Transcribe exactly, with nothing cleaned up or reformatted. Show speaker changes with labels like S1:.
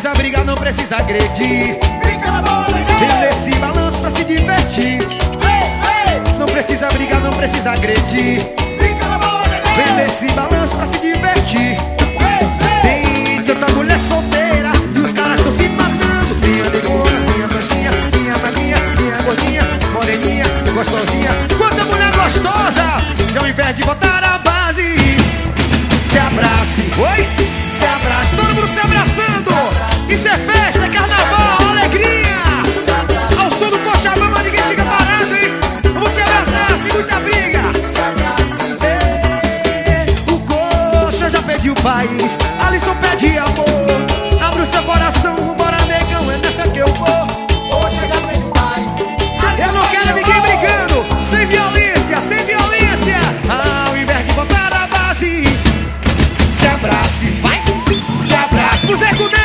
S1: precisa brigar, não precisa agredir.
S2: Brinca na bola,
S1: Vem nesse balanço pra se divertir. Não precisa brigar, não precisa agredir.
S2: brinca na bola,
S1: Vem nesse balanço pra se divertir. Tem tanta mulher solteira e os caras estão se matando. Minha negona, minha branquinha, minha magrinha, minha gordinha, moreninha, gostosinha. Quanta mulher gostosa! E ao invés de botar a base, se abrace, oi? Se abrace, todo mundo se abraçando. Isso é festa, é carnaval, alegria. Ao som do Cochabamba ninguém fica parado, hein? Vamos se abraçar, sem muita briga. Ei, o Coxa já pediu paz, Alisson pede amor. Abre o seu coração, bora negão, é nessa que eu vou.
S2: Poxa, já pediu paz.
S1: Eu não quero ninguém brigando, sem violência, sem violência. Ao invés de botar a base, se abrace, vai, se abrace. O Zé Cudê.